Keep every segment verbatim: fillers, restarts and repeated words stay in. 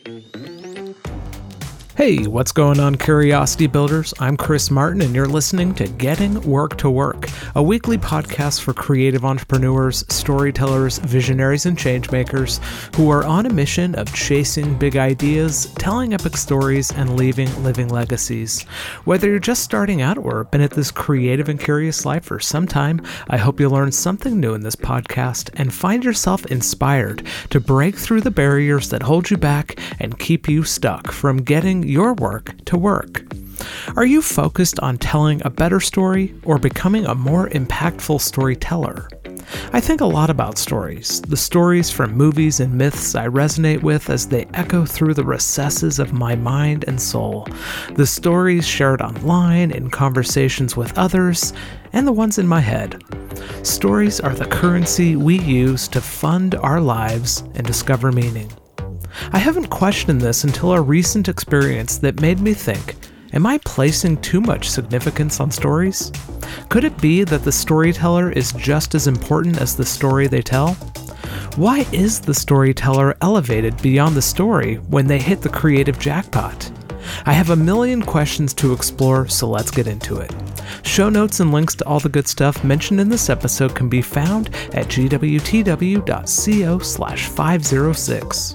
Hey, what's going on, Curiosity Builders? I'm Chris Martin, and you're listening to Getting Work to Work, a weekly podcast for creative entrepreneurs, storytellers, visionaries, and changemakers who are on a mission of chasing big ideas, telling epic stories, and leaving living legacies. Whether you're just starting out or been at this creative and curious life for some time, I hope you learn something new in this podcast and find yourself inspired to break through the barriers that hold you back and keep you stuck from getting your work to work. Are you focused on telling a better story or becoming a more impactful storyteller? I think a lot about stories, the stories from movies and myths I resonate with as they echo through the recesses of my mind and soul, the stories shared online in conversations with others, and the ones in my head. Stories are the currency we use to fund our lives and discover meaning. I haven't questioned this until a recent experience that made me think, am I placing too much significance on stories? Could it be that the storyteller is just as important as the story they tell? Why is the storyteller elevated beyond the story when they hit the creative jackpot? I have a million questions to explore, so let's get into it. Show notes and links to all the good stuff mentioned in this episode can be found at gwtw.co slash 506.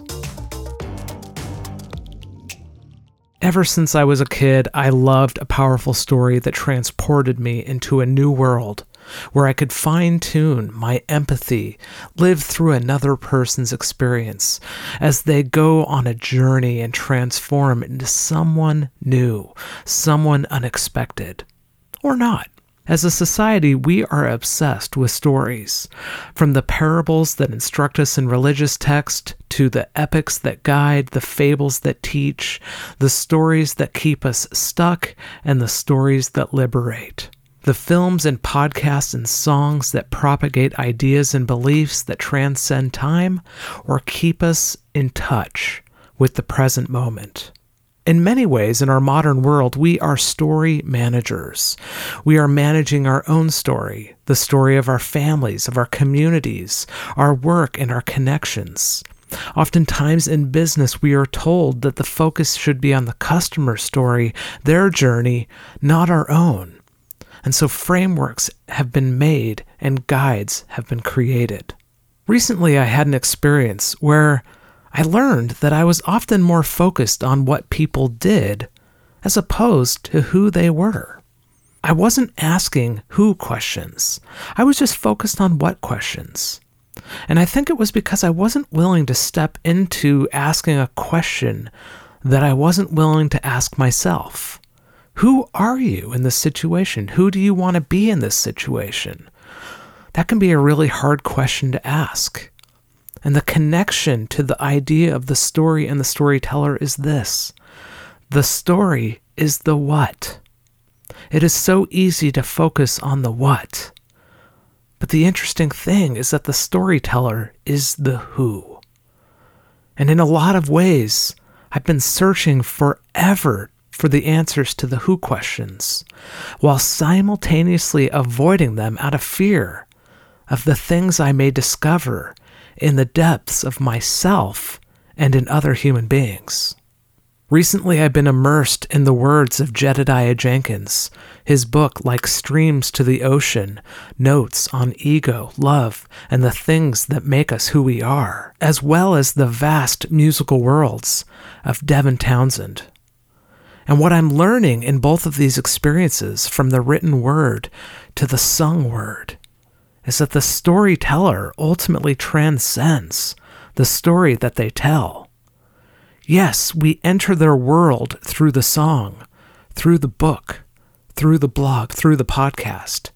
Ever since I was a kid, I loved a powerful story that transported me into a new world, where I could fine-tune my empathy, live through another person's experience, as they go on a journey and transform into someone new, someone unexpected. Or not. As a society, we are obsessed with stories. From the parables that instruct us in religious text, to the epics that guide, the fables that teach, the stories that keep us stuck, and the stories that liberate. The films and podcasts and songs that propagate ideas and beliefs that transcend time, or keep us in touch with the present moment. In many ways, in our modern world, we are story managers. We are managing our own story, the story of our families, of our communities, our work, and our connections. Oftentimes in business, we are told that the focus should be on the customer's story, their journey, not our own. And so frameworks have been made and guides have been created. Recently, I had an experience where I learned that I was often more focused on what people did as opposed to who they were. I wasn't asking who questions. I was just focused on what questions. And I think it was because I wasn't willing to step into asking a question that I wasn't willing to ask myself. Who are you in this situation? Who do you want to be in this situation? That can be a really hard question to ask. And the connection to the idea of the story and the storyteller is this. The story is the what. It is so easy to focus on the what. But the interesting thing is that the storyteller is the who. And in a lot of ways, I've been searching forever for the answers to the who questions, while simultaneously avoiding them out of fear of the things I may discover in the depths of myself and in other human beings. Recently, I've been immersed in the words of Jedediah Jenkins. His book, Like Streams to the Ocean, notes on ego, love, and the things that make us who we are, as well as the vast musical worlds of Devin Townsend. And what I'm learning in both of these experiences, from the written word to the sung word, is that the storyteller ultimately transcends the story that they tell. Yes, we enter their world through the song, through the book, through the blog, through the podcast.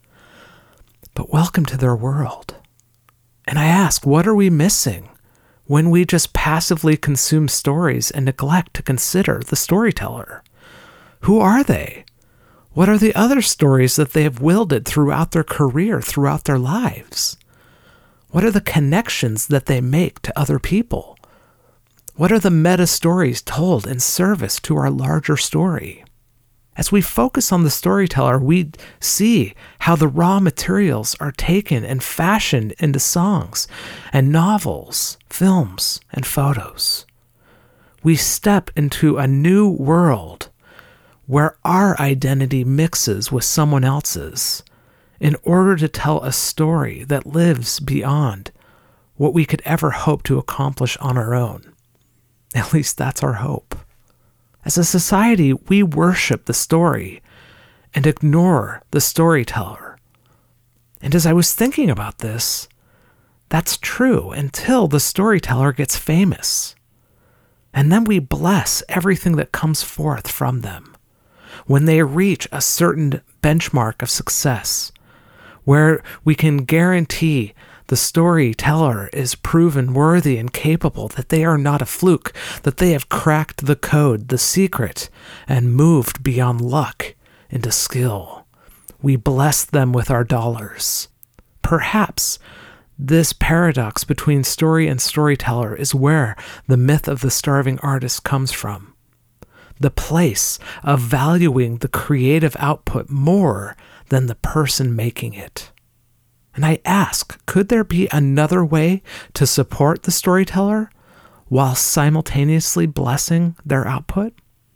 But welcome to their world. And I ask, what are we missing when we just passively consume stories and neglect to consider the storyteller? Who are they? What are the other stories that they have wielded throughout their career, throughout their lives? What are the connections that they make to other people? What are the meta stories told in service to our larger story? As we focus on the storyteller, we see how the raw materials are taken and fashioned into songs and novels, films, and photos. We step into a new world where our identity mixes with someone else's in order to tell a story that lives beyond what we could ever hope to accomplish on our own. At least that's our hope. As a society, we worship the story and ignore the storyteller. And as I was thinking about this, that's true until the storyteller gets famous. And then we bless everything that comes forth from them. When they reach a certain benchmark of success, where we can guarantee the storyteller is proven worthy and capable, that they are not a fluke, that they have cracked the code, the secret, and moved beyond luck into skill. We bless them with our dollars. Perhaps this paradox between story and storyteller is where the myth of the starving artist comes from. The place of valuing the creative output more than the person making it. And I ask, could there be another way to support the storyteller while simultaneously blessing their output?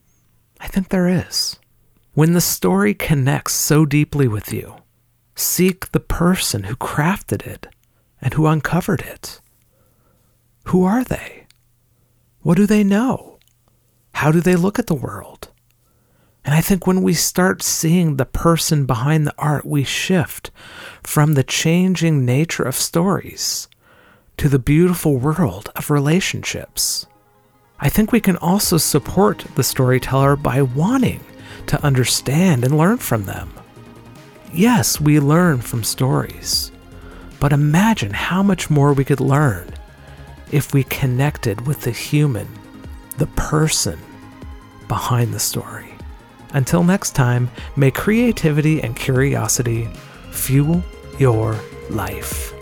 I think there is. When the story connects so deeply with you, seek the person who crafted it and who uncovered it. Who are they? What do they know? How do they look at the world? And I think when we start seeing the person behind the art, we shift from the changing nature of stories to the beautiful world of relationships. I think we can also support the storyteller by wanting to understand and learn from them. Yes, we learn from stories, but imagine how much more we could learn if we connected with the human, the person behind the story. Until next time, may creativity and curiosity fuel your life.